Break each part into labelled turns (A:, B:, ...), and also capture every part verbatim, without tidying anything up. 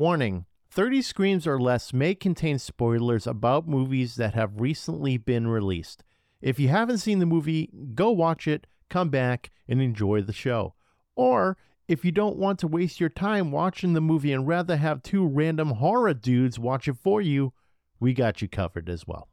A: Warning, thirty Screams or Less may contain spoilers about movies that have recently been released. If you haven't seen the movie, go watch it, come back, and enjoy the show. Or, if you don't want to waste your time watching the movie and rather have two random horror dudes watch it for you, we got you covered as well.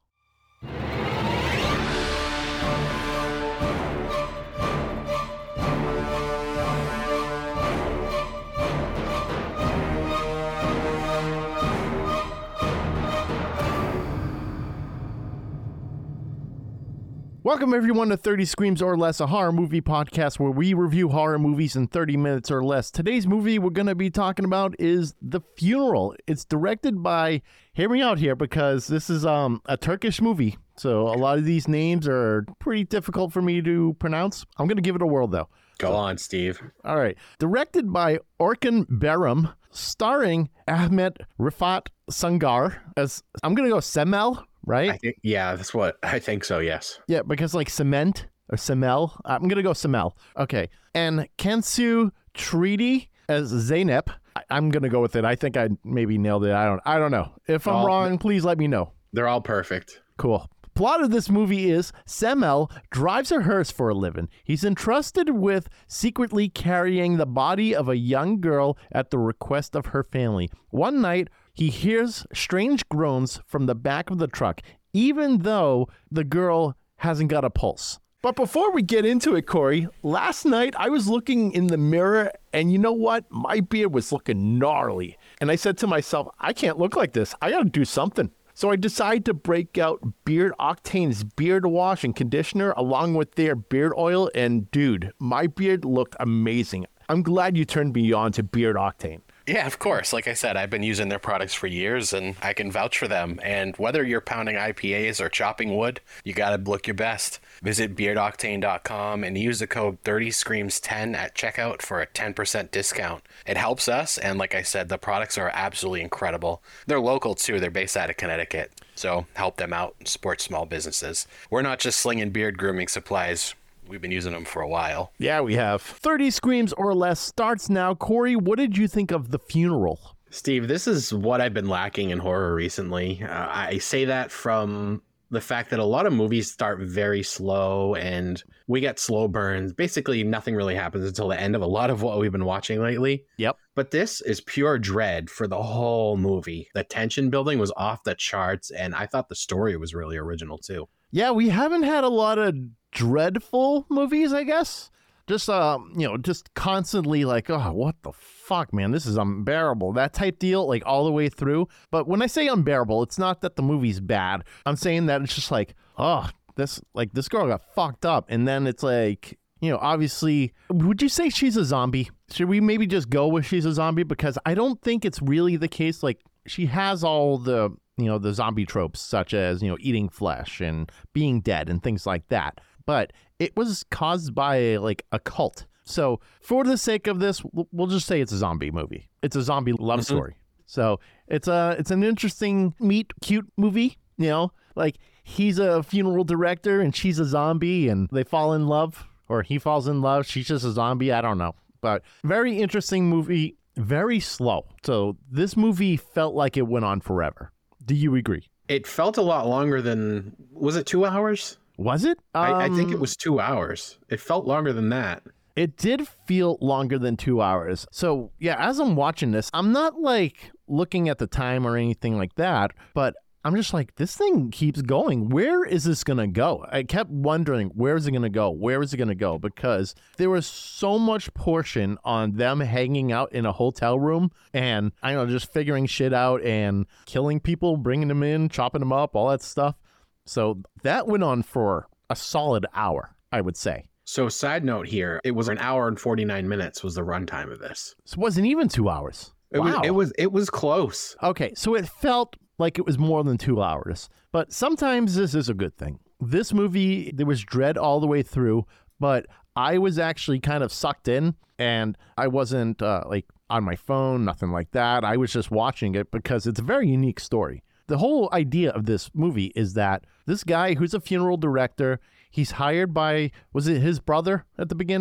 A: Welcome everyone to thirty Screams or Less, a horror movie podcast where we review horror movies in thirty minutes or less. Today's movie we're going to be talking about is The Funeral. It's directed by, hear me out here, because this is um a Turkish movie, so a lot of these names are pretty difficult for me to pronounce. I'm going to give it a whirl though.
B: Go on, Steve.
A: All right. Directed by Orkun Bayram, starring Ahmet Rifat Sangar as, I'm going to go Semel. Right?
B: I think, yeah, that's what I think so, yes.
A: Yeah, because like cement or Semel. I'm going to go Semel. Okay. And Cansu Treaty as Zeynep. I- I'm going to go with it. I think I maybe nailed it. I don't I don't know. If I'm
B: all,
A: wrong, please let me know.
B: They're all perfect.
A: Cool. Plot of this movie is Semel drives a hearse for a living. He's entrusted with secretly carrying the body of a young girl at the request of her family. One night, he hears strange groans from the back of the truck, even though the girl hasn't got a pulse. But before we get into it, Corey, last night I was looking in the mirror and you know what? My beard was looking gnarly. And I said to myself, I can't look like this. I got to do something. So I decided to break out Beard Octane's beard wash and conditioner along with their beard oil. And dude, my beard looked amazing. I'm glad you turned me on to Beard Octane.
B: Yeah, of course. Like I said, I've been using their products for years and I can vouch for them. And whether you're pounding I P As or chopping wood, you got to look your best. Visit beard octane dot com and use the code thirty screams ten at checkout for a ten percent discount. It helps us. And like I said, the products are absolutely incredible. They're local too. They're based out of Connecticut. So help them out, support small businesses. We're not just slinging beard grooming supplies. We've been using them for a while.
A: Yeah, we have. thirty Screams or Less starts now. Corey, what did you think of The Funeral?
B: Steve, this is what I've been lacking in horror recently. Uh, I say that from the fact that a lot of movies start very slow and we get slow burns. Basically, nothing really happens until the end of a lot of what we've been watching lately.
A: Yep.
B: But this is pure dread for the whole movie. The tension building was off the charts, and I thought the story was really original, too.
A: Yeah, we haven't had a lot of dreadful movies, I guess. Just, uh, you know, just constantly like, oh, what the fuck, man? This is unbearable. That type deal, like all the way through. But when I say unbearable, it's not that the movie's bad. I'm saying that it's just like, oh, this, like, this girl got fucked up. And then it's like, you know, obviously, would you say she's a zombie? Should we maybe just go with she's a zombie? Because I don't think it's really the case. Like, she has all the, you know, the zombie tropes, such as, you know, eating flesh and being dead and things like that. But it was caused by like a cult. So for the sake of this, we'll just say it's a zombie movie. It's a zombie love mm-hmm. story. So it's a it's an interesting, meet cute movie. You know, like he's a funeral director and she's a zombie and they fall in love, or he falls in love. She's just a zombie. I don't know. But very interesting movie. Very slow. So this movie felt like it went on forever. Do you agree?
B: It felt a lot longer than, was it two hours?
A: Was it? Um,
B: I, I think it was two hours. It felt longer than that.
A: It did feel longer than two hours. So, yeah, as I'm watching this, I'm not, like, looking at the time or anything like that, but I'm just like, this thing keeps going. Where is this going to go? I kept wondering, where is it going to go? Where is it going to go? Because there was so much portion on them hanging out in a hotel room and, I don't know, just figuring shit out and killing people, bringing them in, chopping them up, all that stuff. So that went on for a solid hour, I would say.
B: So side note here, it was an hour and forty-nine minutes was the runtime of this.
A: So it wasn't even two hours.
B: It,
A: wow.
B: was, it was it was close.
A: Okay, so it felt like it was more than two hours. But sometimes this is a good thing. This movie, there was dread all the way through, but I was actually kind of sucked in and I wasn't uh, like on my phone, nothing like that. I was just watching it because it's a very unique story. The whole idea of this movie is that this guy who's a funeral director, he's hired by, was it his brother at the beginning?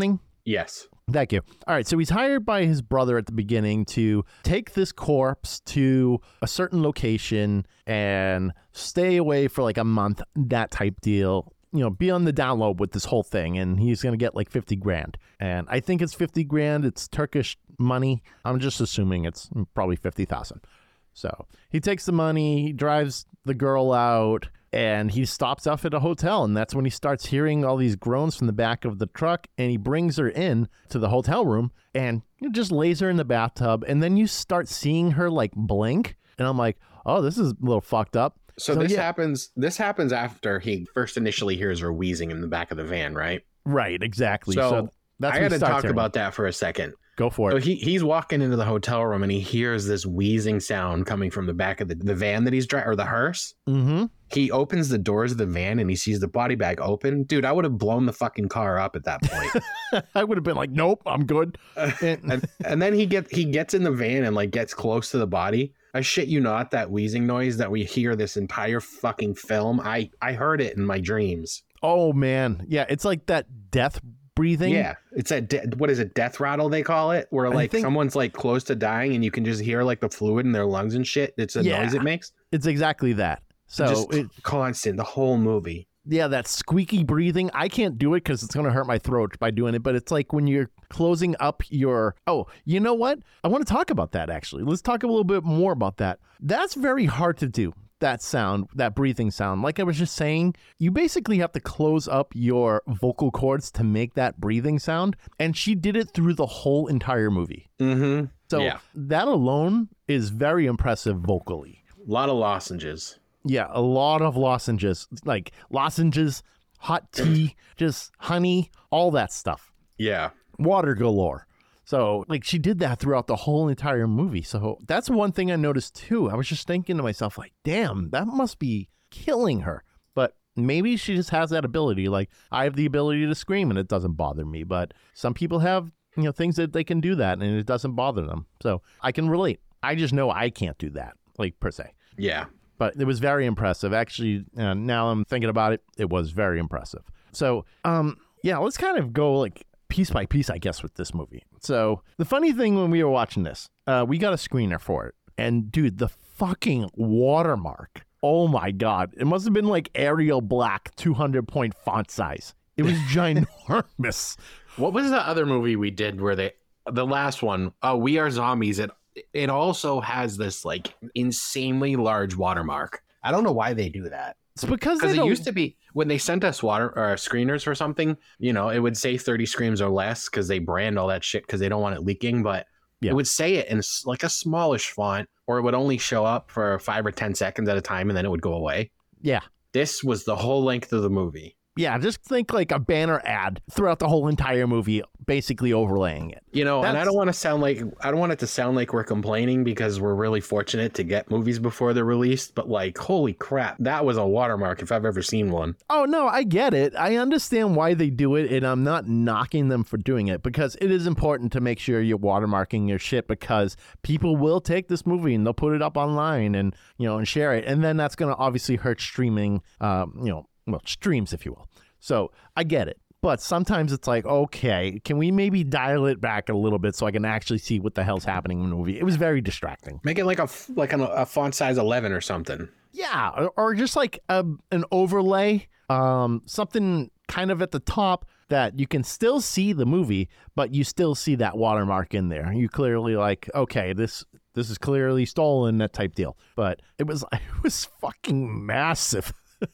C: Yes.
A: Thank you. All right. So he's hired by his brother at the beginning to take this corpse to a certain location and stay away for like a month, that type deal. You know, be on the down low with this whole thing. And he's going to get like fifty grand. And I think it's fifty grand. It's Turkish money. I'm just assuming it's probably fifty thousand. So he takes the money, he drives the girl out, and he stops off at a hotel. And that's when he starts hearing all these groans from the back of the truck. And he brings her in to the hotel room and just lays her in the bathtub. And then you start seeing her like blink. And I'm like, oh, this is a little fucked up.
C: So, so this yeah. happens. This happens after he first initially hears her wheezing in the back of the van, right?
A: Right, exactly.
C: So,
A: so that's
C: I got to talk about that for a second.
A: Go for it.
C: So he, he's walking into the hotel room and he hears this wheezing sound coming from the back of the, the van that he's driving, or the hearse.
A: Mm-hmm.
C: He opens the doors of the van and he sees the body bag open. Dude, I would have blown the fucking car up at that point.
A: I would have been like, nope, I'm good.
C: and, and, and then he get he gets in the van and like gets close to the body. I shit you not, that wheezing noise that we hear this entire fucking film, I, I heard it in my dreams.
A: Oh, man. Yeah, it's like that death breathing.
C: Yeah, it's a de- what is it, death rattle they call it, where like think, someone's like close to dying and you can just hear like the fluid in their lungs and shit. It's a yeah, noise it makes.
A: It's exactly that. So
C: just it, constant the whole movie.
A: Yeah, that squeaky breathing. I can't do it because it's going to hurt my throat by doing it. But it's like when you're closing up your... Oh, you know what? I want to talk about that, actually. Let's talk a little bit more about that. That's very hard to do, that sound, that breathing sound. Like I was just saying, you basically have to close up your vocal cords to make that breathing sound. And she did it through the whole entire movie.
C: Mm-hmm.
A: So
C: yeah.
A: that alone is very impressive vocally.
C: A lot of lozenges.
A: Yeah, a lot of lozenges, like lozenges, hot tea, just honey, all that stuff.
C: Yeah.
A: Water galore. So, like, she did that throughout the whole entire movie. So that's one thing I noticed, too. I was just thinking to myself, like, damn, that must be killing her. But maybe she just has that ability. Like, I have the ability to scream, and it doesn't bother me. But some people have, you know, things that they can do that, and it doesn't bother them. So I can relate. I just know I can't do that, like, per se.
C: Yeah.
A: But it was very impressive. Actually, uh, now I'm thinking about it, it was very impressive. So, um, yeah, let's kind of go like piece by piece, I guess, with this movie. So the funny thing when we were watching this, uh, we got a screener for it. And dude, the fucking watermark. Oh my God. It must have been like Arial Black two hundred point font size. It was ginormous.
C: What was the other movie we did where they, the last one, uh, We Are Zombies, it It also has this like insanely large watermark. I don't know why they do that.
A: It's because
C: it
A: don't...
C: used to be when they sent us water or screeners for something, you know, it would say thirty screams or less because they brand all that shit because they don't want it leaking. But yeah. It would say it in like a smallish font, or it would only show up for five or ten seconds at a time and then it would go away.
A: Yeah.
C: This was the whole length of the movie.
A: Yeah, just think like a banner ad throughout the whole entire movie, basically overlaying it.
C: You know, That's... and I don't want to sound like, I don't want it to sound like we're complaining because we're really fortunate to get movies before they're released. But like, holy crap, that was a watermark if I've ever seen one.
A: Oh, no, I get it. I understand why they do it, and I'm not knocking them for doing it because it is important to make sure you're watermarking your shit because people will take this movie and they'll put it up online and, you know, and share it. And then that's going to obviously hurt streaming, um, you know, well, streams, if you will. So I get it. But sometimes it's like, okay, can we maybe dial it back a little bit so I can actually see what the hell's happening in the movie? It was very distracting.
C: Make it like a like an, a font size eleven or something.
A: Yeah, or, or just like a, an overlay, um, something kind of at the top that you can still see the movie, but you still see that watermark in there. You clearly like, okay, this this is clearly stolen, that type deal. But it was it was fucking massive.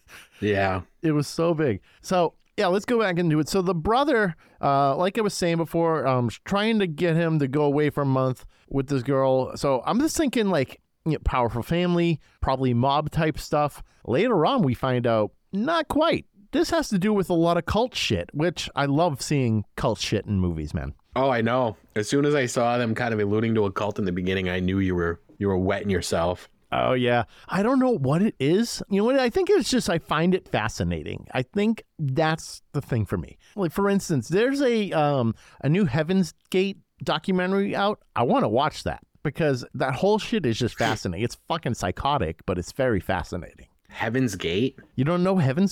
C: Yeah,
A: it was so big. So yeah, let's go back into it. So the brother, uh, like I was saying before, um, trying to get him to go away for a month with this girl. So I'm just thinking like, you know, powerful family, probably mob type stuff. Later on, we find out not quite. This has to do with a lot of cult shit, which I love seeing cult shit in movies, man.
C: Oh, I know. As soon as I saw them kind of alluding to a cult in the beginning, I knew you were you were wetting yourself.
A: Oh, yeah. I don't know what it is. You know what? I think it's just I find it fascinating. I think that's the thing for me. Like, for instance, there's a um a new Heaven's Gate documentary out. I want to watch that because that whole shit is just fascinating. It's fucking psychotic, but it's very fascinating.
C: Heaven's Gate?
A: You don't know Heaven's Gate?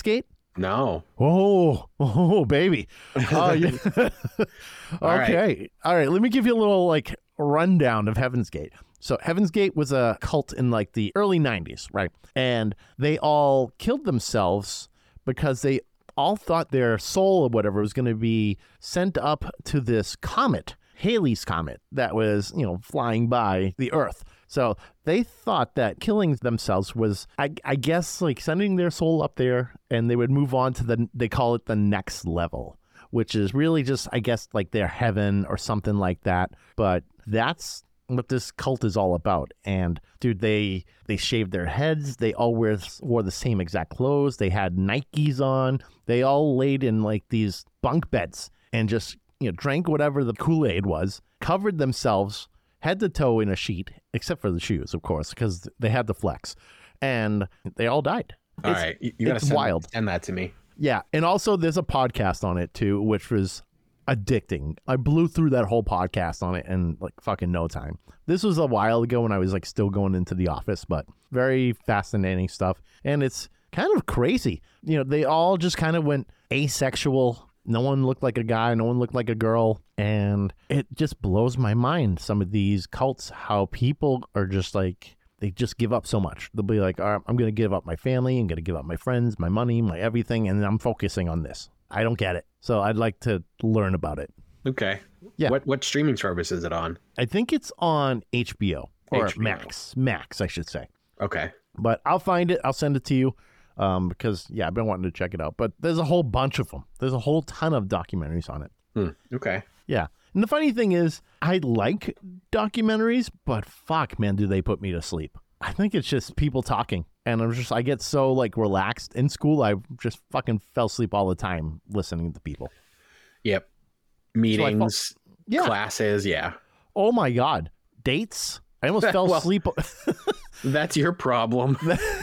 C: No.
A: Oh, oh, baby. Oh, yeah. Okay.
C: All right.
A: All right. Let me give you a little like rundown of Heaven's Gate. So Heaven's Gate was a cult in like the early nineties, right? And they all killed themselves because they all thought their soul or whatever was going to be sent up to this comet, Halley's Comet, that was, you know, flying by the Earth. So they thought that killing themselves was, I, I guess, like sending their soul up there, and they would move on to the, they call it the next level, which is really just, I guess, like their heaven or something like that. But that's what this cult is all about. And dude, they they shaved their heads. They all wear, wore the same exact clothes. They had Nikes on. They all laid in like these bunk beds and just, you know, drank whatever the Kool-Aid was, covered themselves head to toe in a sheet, except for the shoes, of course, because they had the flex, and they all died.
C: All
A: it's,
C: right, you, you gotta
A: it's
C: send,
A: wild.
C: Send that to me.
A: Yeah, and also there's a podcast on it too, which was addicting. I blew through that whole podcast on it in like fucking no time. This was a while ago when I was like still going into the office, but very fascinating stuff, and it's kind of crazy. You know, they all just kind of went asexual. No one looked like a guy. No one looked like a girl. And it just blows my mind, some of these cults, how people are just like, they just give up so much. They'll be like, all right, I'm going to give up my family. I'm going to give up my friends, my money, my everything. And I'm focusing on this. I don't get it. So I'd like to learn about it.
C: Okay.
A: Yeah.
C: What what streaming service is it on?
A: I think it's on H B O or
C: H B O.
A: Max. Max, I should say.
C: Okay.
A: But I'll find it. I'll send it to you. Um, because, yeah, I've been wanting to check it out. But there's a whole bunch of them. There's a whole ton of documentaries on it.
C: Hmm. Okay.
A: Yeah. And the funny thing is, I like documentaries, but fuck, man, do they put me to sleep. I think it's just people talking. And I'm just, I get so like relaxed. In school, I just fucking fell asleep all the time listening to people.
C: Yep. Meetings,
A: So yeah.
C: classes, yeah.
A: Oh my God. Dates? I almost fell
C: Well,
A: asleep.
C: That's your problem.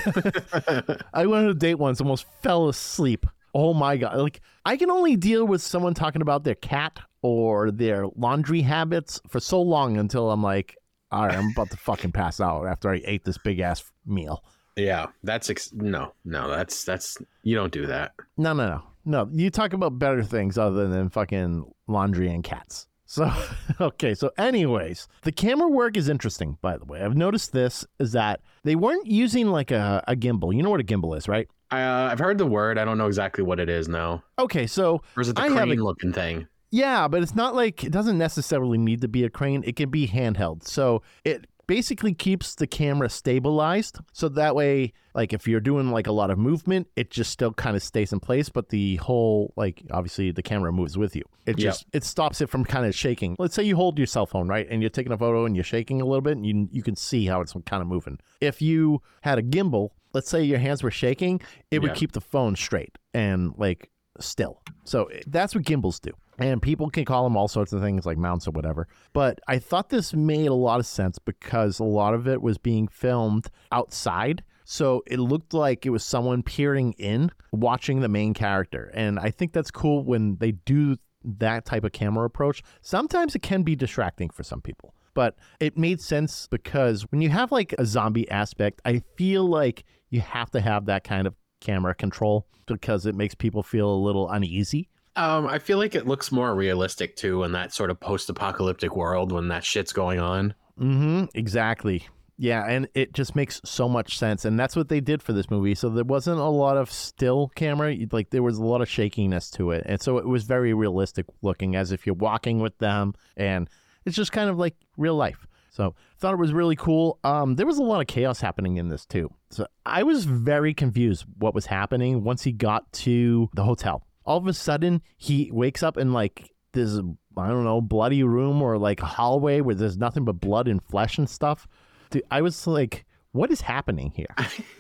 A: I went on a date once, almost fell asleep. Oh my God. Like, I can only deal with someone talking about their cat or their laundry habits for so long until I'm like, all right, I'm about to fucking pass out after I ate this big ass meal.
C: Yeah, that's ex- no, no, that's that's you don't do that.
A: No, no, no. No, you talk about better things other than fucking laundry and cats. So, okay. So anyways, the camera work is interesting, by the way. I've noticed this is that they weren't using like a, a gimbal. You know what a gimbal is, right?
C: Uh, I've heard the word. I don't know exactly what it is now.
A: Okay. So
C: Or is it the
A: I have
C: crane
A: a-
C: looking thing?
A: Yeah, but it's not like, it doesn't necessarily need to be a crane. It can be handheld. So it basically keeps the camera stabilized. So that way, like if you're doing like a lot of movement, it just still kind of stays in place. But the whole, like obviously the camera moves with you. It just, it stops it from kind of shaking. Let's say you hold your cell phone, right? And you're taking a photo and you're shaking a little bit and you, you can see how it's kind of moving. If you had a gimbal, let's say your hands were shaking, it would
C: Yeah.
A: keep the phone straight and like still. So that's what gimbals do. And people can call them all sorts of things like mounts or whatever. But I thought this made a lot of sense because a lot of it was being filmed outside. So it looked like it was someone peering in, watching the main character. And I think that's cool when they do that type of camera approach. Sometimes it can be distracting for some people. But it made sense because when you have like a zombie aspect, I feel like you have to have that kind of camera control because it makes people feel a little uneasy.
C: Um, I feel like it looks more realistic too in that sort of post-apocalyptic world when that shit's going on.
A: Mm-hmm. Exactly. Yeah, and it just makes so much sense, and that's what they did for this movie. So there wasn't a lot of still camera, like there was a lot of shakiness to it, and so it was very realistic looking, as if you're walking with them, and it's just kind of like real life. So thought it was really cool. Um, there was a lot of chaos happening in this too. So I was very confused what was happening once he got to the hotel. All of a sudden, he wakes up in like this, I don't know, bloody room or like a hallway where there's nothing but blood and flesh and stuff. Dude, I was like, what is happening here?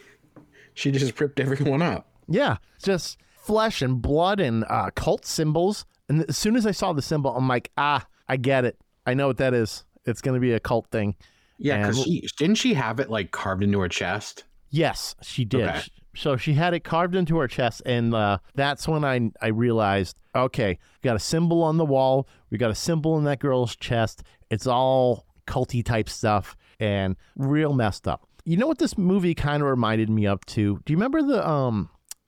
C: She just ripped everyone up.
A: Yeah, just flesh and blood and uh, cult symbols. And as soon as I saw the symbol, I'm like, ah, I get it. I know what that is. It's going to be a cult thing.
C: Yeah, because
A: And-
C: she didn't she have it like carved into her chest?
A: Yes, she did.
C: Okay.
A: So she had it carved into her chest, and uh, that's when I I realized, okay, we got a symbol on the wall, we got a symbol in that girl's chest. It's all culty type stuff and real messed up. You know what this movie kind of reminded me of too? Do you remember the um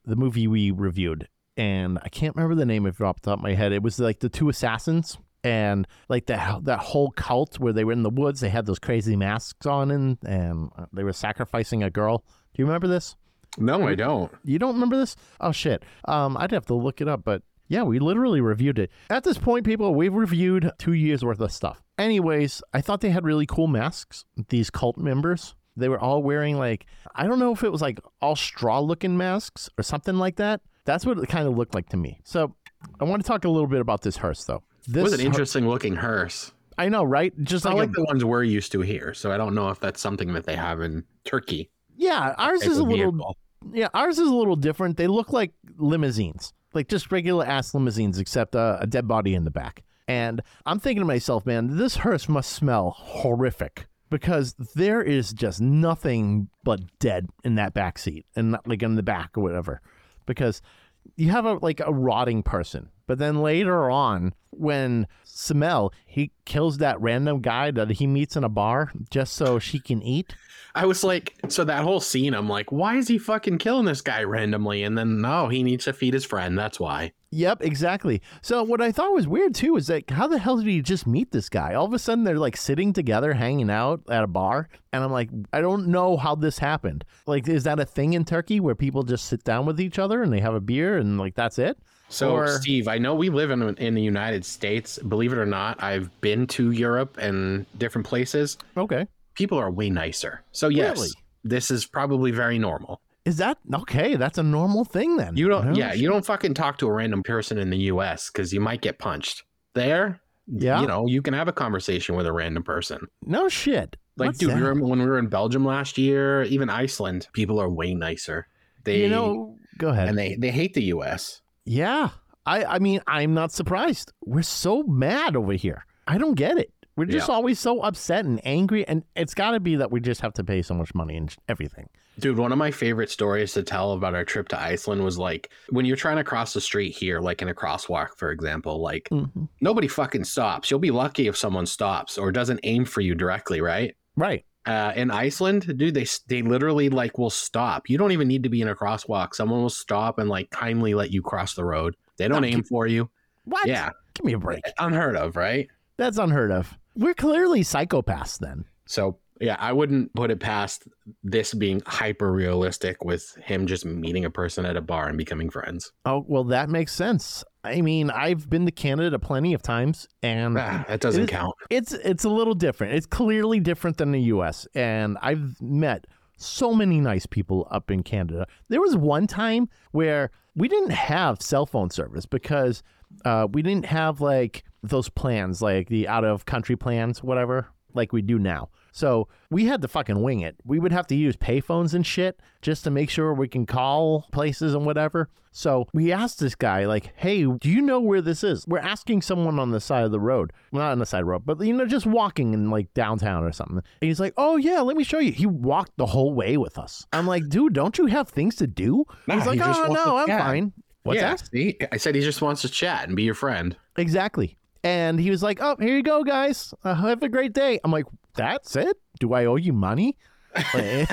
A: the movie we reviewed, and I can't remember the name of it off the top of my head. It was like the two assassins. And like that that whole cult where they were in the woods, they had those crazy masks on and, and they were sacrificing a girl. Do you remember this?
C: No, I don't.
A: You don't remember this? Oh, shit. Um, I'd have to look it up, but yeah, we literally reviewed it. At this point, people, we've reviewed two years worth of stuff. Anyways, I thought they had really cool masks, these cult members. They were all wearing like, I don't know if it was like all straw looking masks or something like that. That's what it kind of looked like to me. So I want to talk a little bit about this hearse, though. This
C: was an interesting looking hearse.
A: I know, right? Just
C: like,
A: like,
C: like
A: a,
C: the ones we're used to here. So I don't know if that's something that they have in Turkey.
A: Yeah, ours is a little. Vehicle. Yeah, ours is a little different. They look like limousines, like just regular ass limousines, except uh, a dead body in the back. And I'm thinking to myself, man, this hearse must smell horrific because there is just nothing but dead in that back seat and not like in the back or whatever. Because you have a like a rotting person. But then later on, when Samel, he kills that random guy that he meets in a bar just so she can eat.
C: I was like, so that whole scene, I'm like, why is he fucking killing this guy randomly? And then, no, he needs to feed his friend. That's why.
A: Yep, exactly. So what I thought was weird, too, is like, how the hell did he just meet this guy? All of a sudden, they're like sitting together, hanging out at a bar. And I'm like, I don't know how this happened. Like, is that a thing in Turkey where people just sit down with each other and they have a beer and like, that's it?
C: So,
A: or...
C: Steve, I know we live in in the United States. Believe it or not, I've been to Europe and different places.
A: Okay.
C: People are way nicer. So, yes, really? This is probably very normal.
A: Is that okay? That's a normal thing then.
C: You don't, yeah, you don't fucking talk to a random person in the U S because you might get punched. There, yeah, you know, you can have a conversation with a random person.
A: No shit.
C: Like,
A: What's
C: dude,
A: that?
C: we were, when we were in Belgium last year, even Iceland, people are way nicer. They,
A: you know, go ahead.
C: And they, they hate the U S.
A: Yeah. I, I mean, I'm not surprised. We're so mad over here. I don't get it. We're just yeah. always so upset and angry. And it's got to be that we just have to pay so much money and everything.
C: Dude, one of my favorite stories to tell about our trip to Iceland was like when you're trying to cross the street here, like in a crosswalk, for example, like mm-hmm. nobody fucking stops. You'll be lucky if someone stops or doesn't aim for you directly, right?
A: Right.
C: Uh, in Iceland, dude, they they literally like will stop. You don't even need to be in a crosswalk. Someone will stop and like kindly let you cross the road. They don't no, aim for you.
A: What?
C: Yeah.
A: Give me a break.
C: Unheard of, right?
A: That's unheard of. We're clearly psychopaths then.
C: So, yeah, I wouldn't put it past this being hyper realistic with him just meeting a person at a bar and becoming friends.
A: Oh, well, that makes sense. I mean, I've been to Canada plenty of times, and
C: ah, that doesn't
A: it is,
C: count.
A: It's it's a little different. It's clearly different than the U S, and I've met so many nice people up in Canada. There was one time where we didn't have cell phone service because uh, we didn't have like those plans, like the out of country plans, whatever, like we do now. So we had to fucking wing it. We would have to use payphones and shit just to make sure we can call places and whatever. So we asked this guy, like, hey, do you know where this is? We're asking someone on the side of the road. Well, not on the side of the road, but, you know, just walking in like downtown or something. And he's like, oh, yeah, let me show you. He walked the whole way with us. I'm like, dude, don't you have things to do?
C: Nah,
A: he's like,
C: he
A: oh, no, I'm
C: chat.
A: fine. What's
C: yeah,
A: that?
C: See? I said he just wants to chat and be your friend.
A: Exactly. And he was like, oh, here you go, guys. Uh, have a great day. I'm like, that's it? Do I owe you money? Like,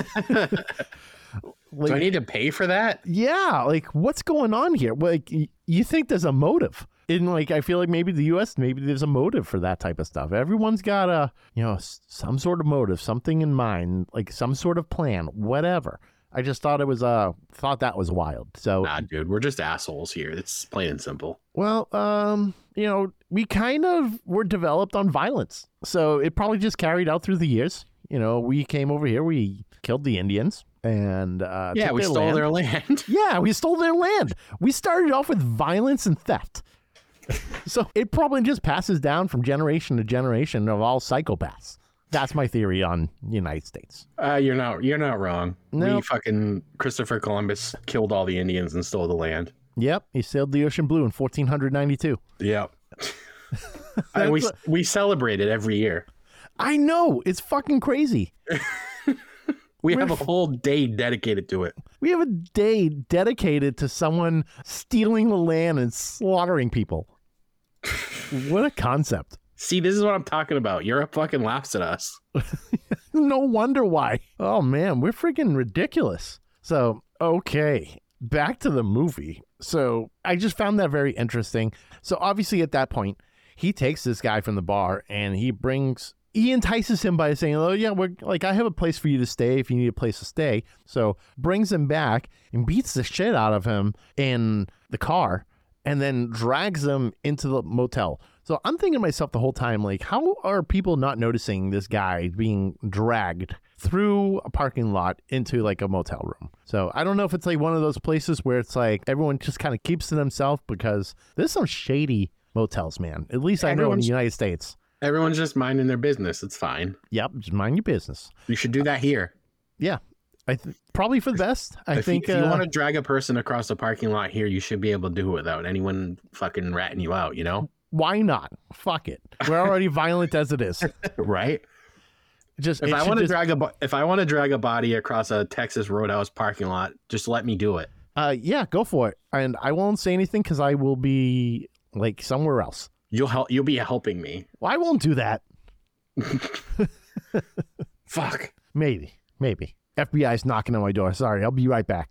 C: do I need to pay for that?
A: Yeah. Like, what's going on here? Like, you think there's a motive. In like, I feel like maybe the U S, maybe there's a motive for that type of stuff. Everyone's got a, you know, some sort of motive, something in mind, like some sort of plan, whatever. I just thought it was, uh, thought that was wild. So,
C: nah, dude, we're just assholes here. It's plain and simple.
A: Well, um, you know, we kind of were developed on violence. So it probably just carried out through the years. You know, we came over here, we killed the Indians and, uh,
C: yeah, we
A: their
C: stole
A: land.
C: their land.
A: Yeah, we stole their land. We started off with violence and theft. So it probably just passes down from generation to generation of all psychopaths. That's my theory on the United States.
C: Uh, you're not you're not wrong.
A: Nope.
C: We fucking Christopher Columbus killed all the Indians and stole the land.
A: Yep, he sailed the ocean blue in fourteen ninety-two.
C: Yep. And we we celebrate it every year.
A: I know, it's fucking crazy.
C: We
A: We're
C: have a whole day dedicated to it.
A: We have a day dedicated to someone stealing the land and slaughtering people. What a concept.
C: See, this is what I'm talking about. Europe fucking laughs at us.
A: No wonder why. Oh, man, we're freaking ridiculous. So, okay. back to the movie. So I just found that very interesting. So obviously at that point, he takes this guy from the bar and he brings, he entices him by saying, oh yeah, we're like, I have a place for you to stay if you need a place to stay. So brings him back and beats the shit out of him in the car and then drags him into the motel. So I'm thinking to myself the whole time, like, how are people not noticing this guy being dragged through a parking lot into like a motel room? So I don't know if it's like one of those places where it's like everyone just kind of keeps to themselves, because there's some shady motels, man. At least I know in the United States.
C: Everyone's just minding their business. It's fine.
A: Yep, just mind your business.
C: You should do that here.
A: Yeah, I th- probably for the best. I
C: if
A: think
C: you, if you
A: uh,
C: want to drag a person across a parking lot here, you should be able to do it without anyone fucking ratting you out, you know?
A: Why not? Fuck it. We're already violent as it is.
C: Right?
A: Just
C: if I want to
A: just,
C: drag a if I want to drag a body across a Texas Roadhouse parking lot, just let me do it.
A: Uh, yeah, go for it. And I won't say anything because I will be like somewhere else.
C: You'll help. You'll be helping me.
A: Well, I won't do that.
C: Fuck.
A: Maybe. Maybe. F B I's knocking on my door. Sorry, I'll be right back.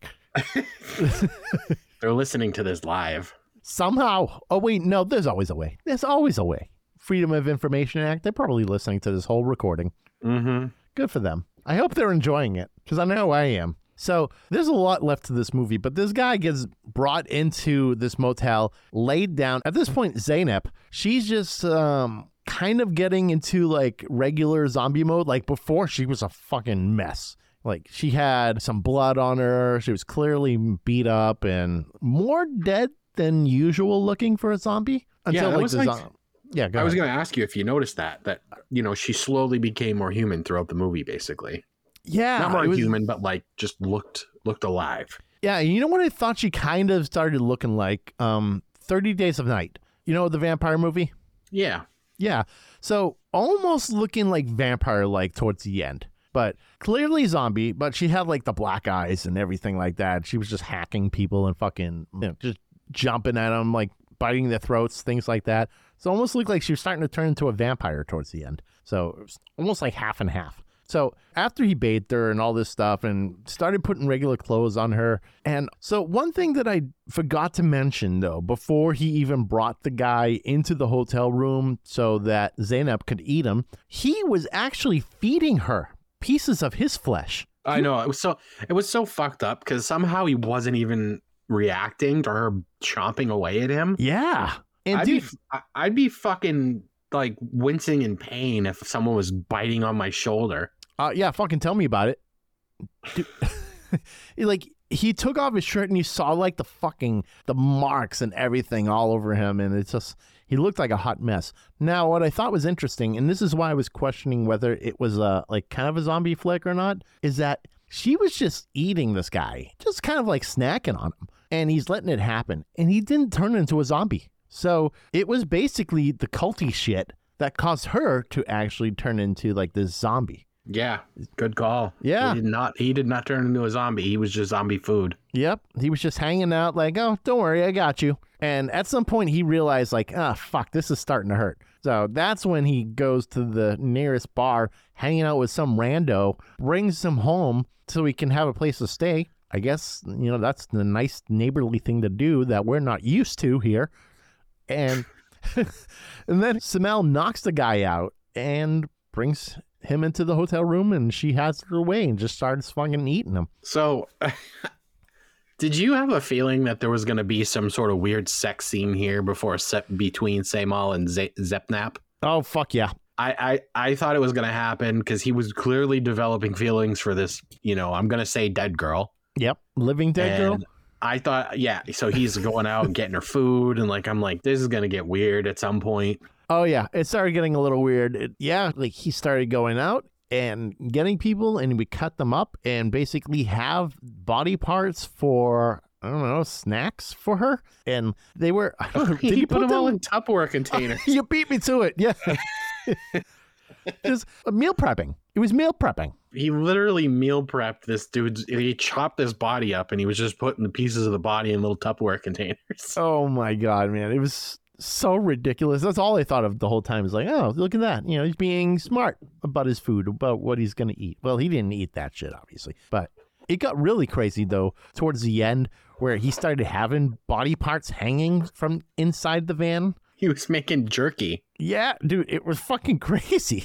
C: They're listening to this live.
A: Somehow. Oh, wait. No, there's always a way. There's always a way. Freedom of Information Act. They're probably listening to this whole recording.
C: Mm-hmm.
A: Good for them. I hope they're enjoying it, because I know I am. So there's a lot left to this movie, but this guy gets brought into this motel, laid down. At this point, Zeynep, she's just um, kind of getting into like regular zombie mode. Like before, she was a fucking mess. Like she had some blood on her. She was clearly beat up and more dead than usual looking for a zombie. Until
C: yeah, that
A: like
C: was
A: the
C: like,
A: zo- yeah, go
C: I
A: ahead.
C: was going to ask you if you noticed that, that, you know, she slowly became more human throughout the movie, basically.
A: Yeah.
C: Not more
A: it was-
C: human, but like just looked looked alive.
A: Yeah, you know what I thought she kind of started looking like? Um, thirty Days of Night. You know the vampire movie?
C: Yeah.
A: Yeah. So almost looking like vampire-like towards the end. But clearly zombie, but she had like the black eyes and everything like that. She was just hacking people and fucking, you know, just jumping at them, like biting their throats, things like that. So it almost looked like she was starting to turn into a vampire towards the end. So it was almost like half and half. So after he bathed her and all this stuff and started putting regular clothes on her. And so one thing that I forgot to mention, though, before he even brought the guy into the hotel room so that Zeynep could eat him, he was actually feeding her pieces of his flesh.
C: I know. It was so it was so fucked up because somehow he wasn't even reacting to her chomping away at him.
A: Yeah. And
C: I'd,
A: dude,
C: be, I- I'd be fucking like wincing in pain if someone was biting on my shoulder.
A: Uh, yeah, fucking tell me about it. Dude, like, he took off his shirt and you saw, like, the fucking, the marks and everything all over him. And it's just, he looked like a hot mess. Now, what I thought was interesting, and this is why I was questioning whether it was, a, like, kind of a zombie flick or not, is that she was just eating this guy, just kind of, like, snacking on him. And he's letting it happen. And he didn't turn into a zombie. So it was basically the culty shit that caused her to actually turn into, like, this zombie.
C: Yeah, good call.
A: Yeah.
C: He did not he did not turn into a zombie. He was just zombie food.
A: Yep. He was just hanging out like, oh, don't worry, I got you. And at some point he realized like, ah, oh, fuck, this is starting to hurt. So that's when he goes to the nearest bar, hanging out with some rando, brings him home so he can have a place to stay. I guess, you know, that's the nice neighborly thing to do that we're not used to here. And and then Samel knocks the guy out and brings him into the hotel room, and she has her way and just starts fucking eating him.
C: So, did you have a feeling that there was going to be some sort of weird sex scene here before se- between Samel and Z- Zepnap?
A: Oh, fuck yeah.
C: I, I, I thought it was going to happen because he was clearly developing feelings for this, you know, I'm going to say dead girl.
A: Yep. Living dead
C: And
A: girl.
C: I thought, yeah. So he's going out and getting her food. And like, I'm like, this is going to get weird at some point.
A: Oh, yeah. It started getting a little weird. It, yeah. Like he started going out and getting people, and we cut them up and basically have body parts for, I don't know, snacks for her. And they were, I don't know, did
C: he
A: you
C: put
A: put
C: them all
A: them
C: in Tupperware containers.
A: You beat me to it. Yeah. Just meal prepping. It was meal prepping.
C: He literally meal prepped this dude. He chopped his body up and he was just putting the pieces of the body in little Tupperware containers.
A: Oh my God, man. It was so ridiculous. That's all I thought of the whole time. Is like, oh, look at that. You know, he's being smart about his food, about what he's going to eat. Well, he didn't eat that shit, obviously. But it got really crazy, though, towards the end where he started having body parts hanging from inside the van.
C: He was making jerky.
A: Yeah, dude, it was fucking crazy.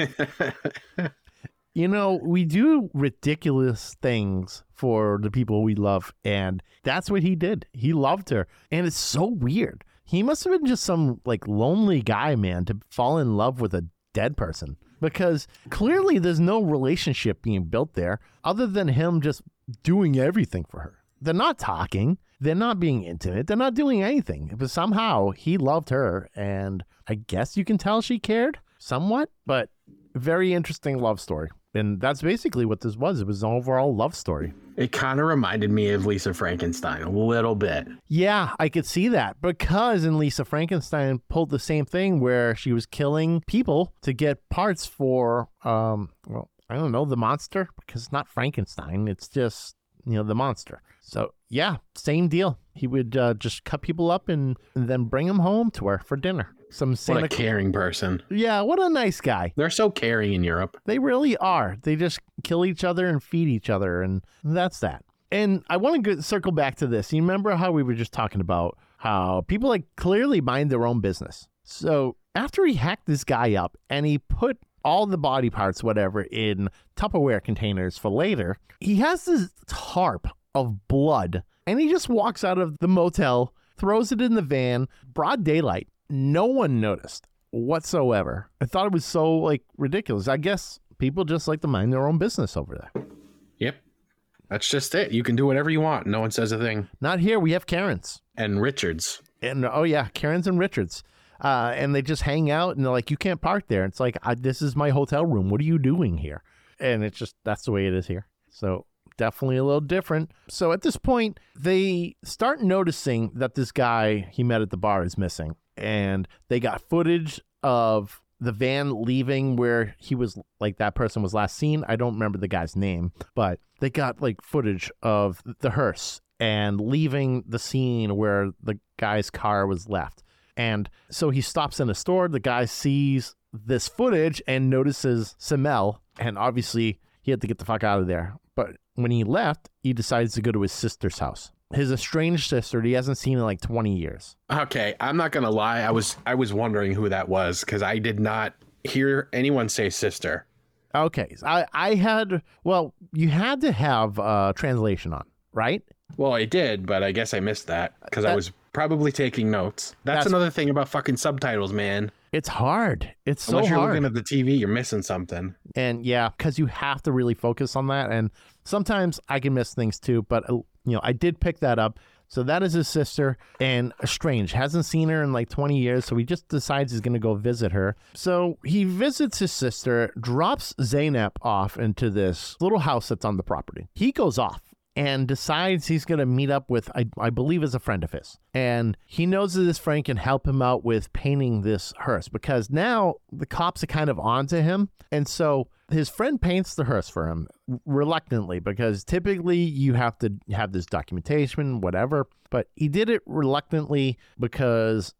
A: You know, we do ridiculous things for the people we love, and that's what he did. He loved her, and it's so weird. He must have been just some, like, lonely guy, man, to fall in love with a dead person, because clearly there's no relationship being built there other than him just doing everything for her. They're not talking. They're not being intimate. They're not doing anything. But somehow he loved her, and I guess you can tell she cared somewhat, but very interesting love story. And that's basically what this was. It was an overall love story.
C: It kind of reminded me of Lisa Frankenstein a little bit.
A: Yeah, I could see that, because in Lisa Frankenstein pulled the same thing where she was killing people to get parts for, um, well, I don't know, the monster, because it's not Frankenstein. It's just, you know, the monster. So yeah, same deal. He would uh, just cut people up and, and then bring them home to her for dinner. Some Santa
C: What a caring person.
A: Yeah, what a nice guy.
C: They're so caring in Europe.
A: They really are. They just kill each other and feed each other, and that's that. And I want to circle back to this. You remember how we were just talking about how people like clearly mind their own business. So after he hacked this guy up and he put all the body parts, whatever, in Tupperware containers for later, he has this tarp of blood, and he just walks out of the motel, throws it in the van, broad daylight. No one noticed whatsoever. I thought it was so, like, ridiculous. I guess people just like to mind their own business over there.
C: Yep. That's just it. You can do whatever you want. No one says a thing.
A: Not here. We have Karens.
C: And Richards.
A: And, oh, yeah, Karens and Richards. Uh, and they just hang out, and they're like, you can't park there. It's like, I, this is my hotel room. What are you doing here? And it's just, that's the way it is here. So definitely a little different. So at this point, they start noticing that this guy he met at the bar is missing. And they got footage of the van leaving where he was, like, that person was last seen. I don't remember the guy's name, but they got, like, footage of the hearse and leaving the scene where the guy's car was left. And so he stops in a store. The guy sees this footage and notices Semel, and obviously he had to get the fuck out of there. But when he left, he decides to go to his sister's house. His estranged sister that he hasn't seen in like twenty years.
C: Okay, I'm not gonna lie. I was I was wondering who that was because I did not hear anyone say sister.
A: Okay, I I had well, you had to have uh, translation on, right?
C: Well, I did, but I guess I missed that because I was probably taking notes. That's,
A: That's
C: another thing about fucking subtitles, man.
A: It's hard. It's so
C: Unless you're
A: hard.
C: looking at the T V, you're missing something.
A: And yeah, because you have to really focus on that. And sometimes I can miss things too. But, uh, you know, I did pick that up. So that is his sister, and estranged. Hasn't seen her in like twenty years. So he just decides he's going to go visit her. So he visits his sister, drops Zeynep off into this little house that's on the property. He goes off and decides he's going to meet up with, I, I believe, is a friend of his. And he knows that this friend can help him out with painting this hearse because now the cops are kind of onto him. And so his friend paints the hearse for him reluctantly because typically you have to have this documentation, whatever. But he did it reluctantly because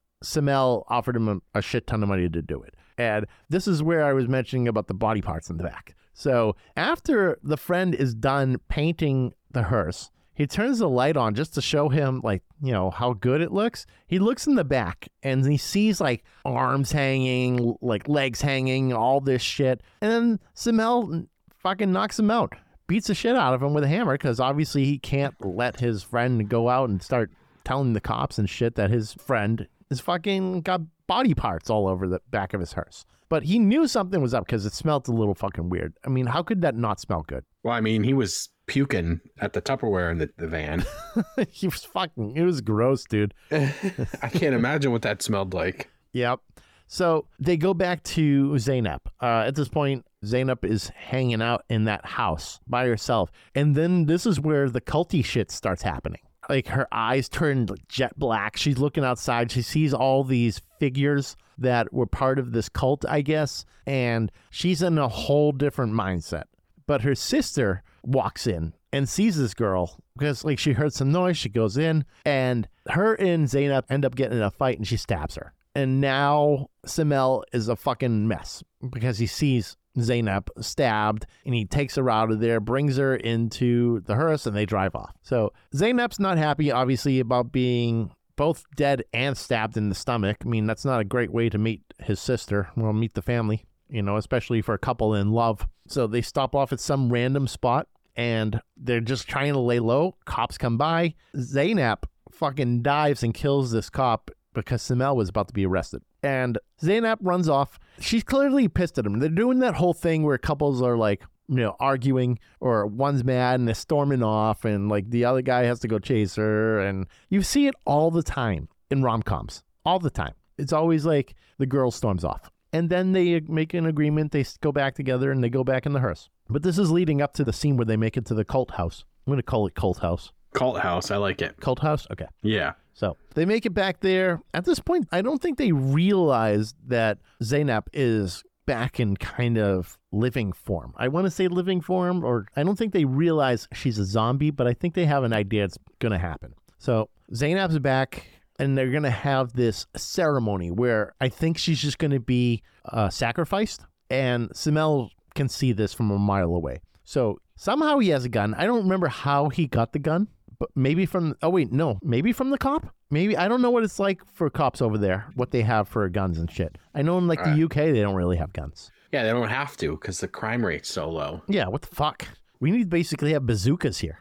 A: Semel offered him a, a shit ton of money to do it. And this is where I was mentioning about the body parts in the back. So after the friend is done painting the hearse, he turns the light on just to show him, like, you know, how good it looks. He looks in the back and he sees like arms hanging, like legs hanging, all this shit. And then Semel fucking knocks him out, beats the shit out of him with a hammer because obviously he can't let his friend go out and start telling the cops and shit that his friend is fucking got body parts all over the back of his hearse. But he knew something was up because it smelled a little fucking weird. I mean, how could that not smell good?
C: Well, I mean, he was puking at the Tupperware in the, the van.
A: He was fucking, it was gross, dude.
C: I can't imagine what that smelled like.
A: Yep. So they go back to Zeynep. Uh, at this point, Zeynep is hanging out in that house by herself. And then this is where the culty shit starts happening. Like her eyes turn jet black. She's looking outside. She sees all these figures that were part of this cult, I guess. And she's in a whole different mindset. But her sister walks in and sees this girl because like she heard some noise. She goes in and her and Zeynep end up getting in a fight and she stabs her. And now Semel is a fucking mess because he sees Zeynep stabbed, and he takes her out of there, brings her into the hearse, and they drive off. So Zeynep's not happy, obviously, about being both dead and stabbed in the stomach. I mean, that's not a great way to meet his sister. Well, meet the family, you know, especially for a couple in love. So they stop off at some random spot, and they're just trying to lay low. Cops come by. Zeynep fucking dives and kills this cop because Samel was about to be arrested. And Zeynep runs off. She's clearly pissed at him. They're doing that whole thing where couples are like, you know, arguing, or one's mad and they're storming off, and like the other guy has to go chase her. And you see it all the time in rom-coms. All the time. It's always like the girl storms off. And then they make an agreement. They go back together and they go back in the hearse. But this is leading up to the scene where they make it to the cult house. I'm going to call it cult house.
C: Cult house. I like it.
A: Cult house? Okay.
C: Yeah.
A: So they make it back there. At this point, I don't think they realize that Zeynep is back in kind of living form. I want to say living form, or I don't think they realize she's a zombie, but I think they have an idea it's going to happen. So Zeynep's back, and they're going to have this ceremony where I think she's just going to be uh, sacrificed, and Samel can see this from a mile away. So somehow he has a gun. I don't remember how he got the gun. But maybe from, oh wait, no, maybe from the cop? Maybe, I don't know what it's like for cops over there, what they have for guns and shit. I know in like uh, the U K, they don't really have guns.
C: Yeah, they don't have to because the crime rate's so low.
A: Yeah, what the fuck? We need to basically have bazookas here.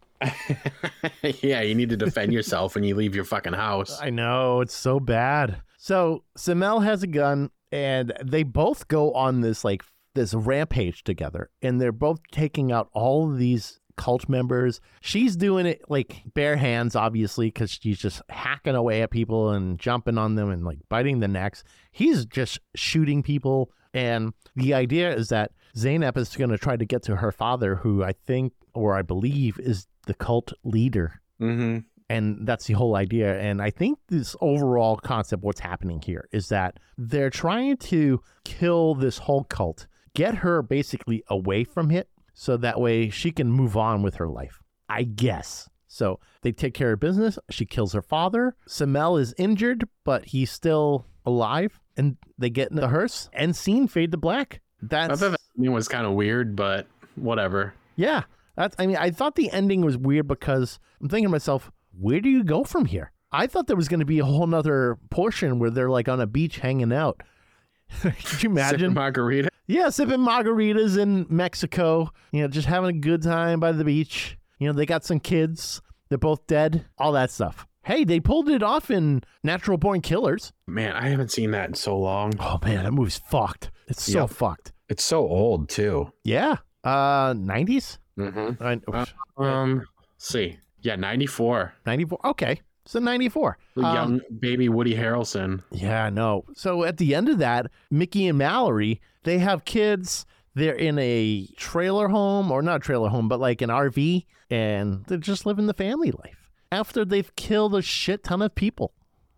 C: Yeah, you need to defend yourself when you leave your fucking house.
A: I know, it's so bad. So Samel has a gun, and they both go on this like, this rampage together, and they're both taking out all of these cult members. She's doing it like bare hands, obviously, because she's just hacking away at people and jumping on them and like biting the necks. He's just shooting people. And the idea is that Zeynep is going to try to get to her father, who I think, or I believe, is the cult leader.
C: Mm-hmm.
A: And that's the whole idea. And I think this overall concept, what's happening here, is that they're trying to kill this whole cult, get her basically away from it, so that way she can move on with her life, I guess. So they take care of business. She kills her father. Samel is injured, but he's still alive. And they get in the hearse, and scene fade to black. That's,
C: I thought that was kind of weird, but whatever.
A: Yeah. That's, I mean, I thought the ending was weird because I'm thinking to myself, where do you go from here? I thought there was going to be a whole nother portion where they're like on a beach hanging out. Could you imagine?
C: Sipping margarita?
A: Yeah, sipping margaritas in Mexico, you know, just having a good time by the beach. You know, they got some kids. They're both dead. All that stuff. Hey, they pulled it off in Natural Born Killers.
C: Man, I haven't seen that in so long.
A: Oh, man, that movie's fucked. It's so yep. fucked.
C: It's so old, too.
A: Yeah. Uh, nineties?
C: Mm-hmm. I, uh, um, let's see. Yeah, ninety-four.
A: ninety-four. Okay. So ninety-four.
C: The
A: um,
C: young baby Woody Harrelson.
A: Yeah, no. So at the end of that, Mickey and Mallory, they have kids. They're in a trailer home, or not a trailer home, but like an R V, and they're just living the family life after they've killed a shit ton of people.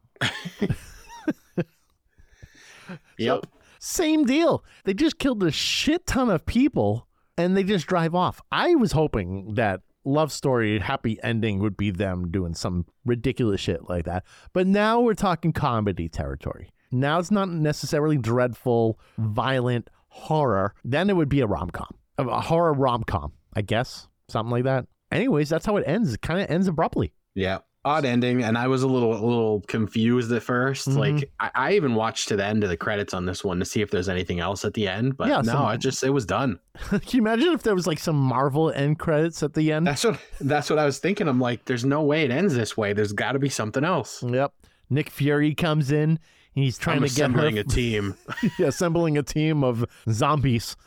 C: Yep.
A: So, same deal. They just killed a shit ton of people, and they just drive off. I was hoping that love story, happy ending would be them doing some ridiculous shit like that. But now we're talking comedy territory. Now it's not necessarily dreadful, violent horror. Then it would be a rom-com. A horror rom-com, I guess. Something like that. Anyways, that's how it ends. It kind of ends abruptly.
C: Yeah. Odd ending, and I was a little a little confused at first. Mm-hmm. Like I, I even watched to the end of the credits on this one to see if there's anything else at the end, but yeah, no, some, I just it was done.
A: Can you imagine if there was like some Marvel end credits at the end?
C: That's what that's what I was thinking. I'm like, there's no way it ends this way. There's got to be something else.
A: Yep. Nick Fury comes in. And he's trying
C: I'm
A: to get her
C: assembling a team.
A: yeah, assembling a team of zombies.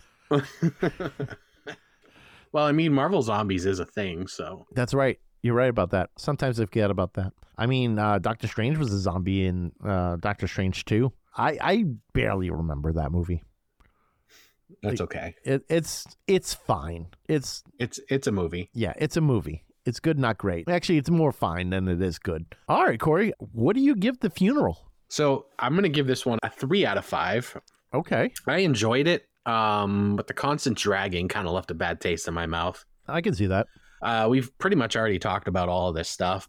C: Well, I mean, Marvel Zombies is a thing, so
A: that's right. You're right about that. Sometimes I forget about that. I mean, uh, Doctor Strange was a zombie in uh, Doctor Strange two. I, I barely remember that movie.
C: That's
A: like,
C: okay.
A: It, it's it's fine. It's
C: it's it's a movie.
A: Yeah, it's a movie. It's good, not great. Actually, it's more fine than it is good. All right, Corey, what do you give The Funeral?
C: So I'm gonna give this one a three out of five.
A: Okay.
C: I enjoyed it, um, but the constant dragging kind of left a bad taste in my mouth.
A: I can see that.
C: Uh, we've pretty much already talked about all of this stuff, but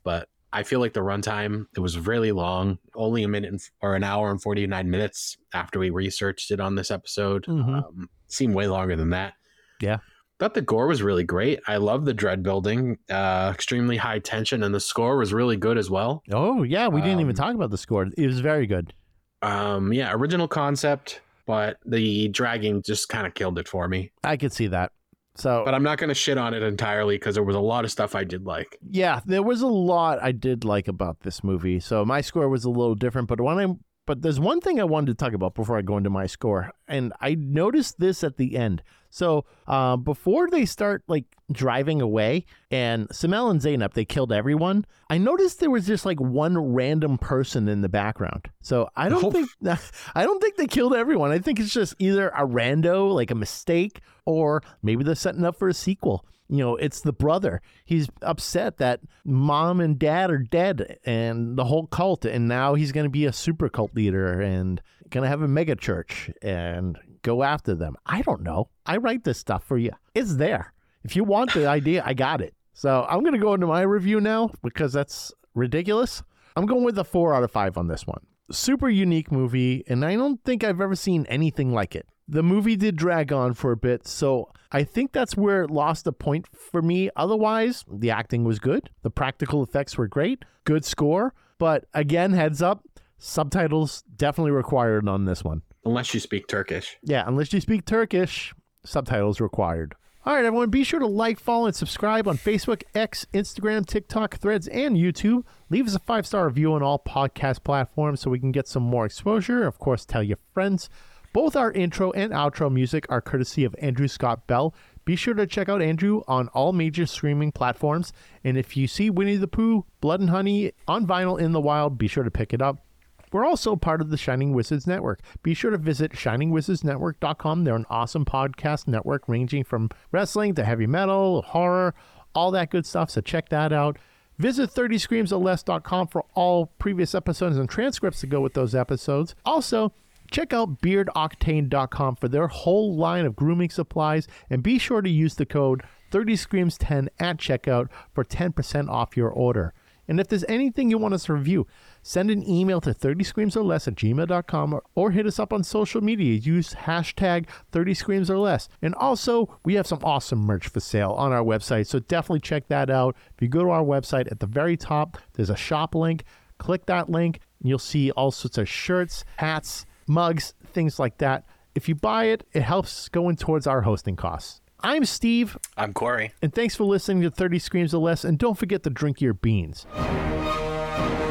C: I feel like the runtime, it was really long, only a minute and, or an hour and forty-nine minutes after we researched it on this episode.
A: Mm-hmm.
C: Um, seemed way longer than that.
A: Yeah.
C: Thought the gore was really great. I love the dread building, uh, extremely high tension, and the score was really good as well.
A: Oh, yeah. We didn't
C: um,
A: even talk about the score. It was very good.
C: Um, yeah, original concept, but the dragging just kind of killed it for me.
A: I could see that. So,
C: but I'm not going to shit on it entirely because there was a lot of stuff I did like.
A: Yeah, there was a lot I did like about this movie. So my score was a little different, but when I but there's one thing I wanted to talk about before I go into my score, and I noticed this at the end. So uh, before they start like driving away, and Samel and Zainab, they killed everyone. I noticed there was just like one random person in the background. So I don't
C: Oh.
A: think I don't think they killed everyone. I think it's just either a rando, like a mistake, or maybe they're setting up for a sequel. You know, it's the brother. He's upset that mom and dad are dead and the whole cult, and now he's going to be a super cult leader and going to have a mega church and go after them. I don't know. I write this stuff for you. It's there. If you want the idea, I got it. So I'm going to go into my review now because that's ridiculous. I'm going with a four out of five on this one. Super unique movie, and I don't think I've ever seen anything like it. The movie did drag on for a bit, so I think that's where it lost a point for me. Otherwise, the acting was good. The practical effects were great. Good score. But again, heads up, subtitles definitely required on this one.
C: Unless you speak Turkish.
A: Yeah, unless you speak Turkish, subtitles required. All right, everyone, be sure to like, follow, and subscribe on Facebook, X, Instagram, TikTok, Threads, and YouTube. Leave us a five-star review on all podcast platforms so we can get some more exposure. Of course, tell your friends. Both our intro and outro music are courtesy of Andrew Scott Bell. Be sure to check out Andrew on all major streaming platforms. And if you see Winnie the Pooh, Blood and Honey on vinyl in the wild, be sure to pick it up. We're also part of the Shining Wizards Network. Be sure to visit shining wizards network dot com. They're an awesome podcast network ranging from wrestling to heavy metal, horror, all that good stuff. So check that out. Visit thirty screams or less dot com for all previous episodes and transcripts to go with those episodes. Also, check out beard octane dot com for their whole line of grooming supplies. And be sure to use the code thirty screams ten at checkout for ten percent off your order. And if there's anything you want us to review, send an email to thirty screams or less at gmail dot com or, or hit us up on social media. Use hashtag thirty screams or less. And also, we have some awesome merch for sale on our website, so definitely check that out. If you go to our website, at the very top, there's a shop link. Click that link, and you'll see all sorts of shirts, hats, mugs, things like that. If you buy it, it helps going towards our hosting costs. I'm Steve.
B: I'm Corey.
A: And thanks for listening to thirty Screams or Less. And don't forget to drink your beans.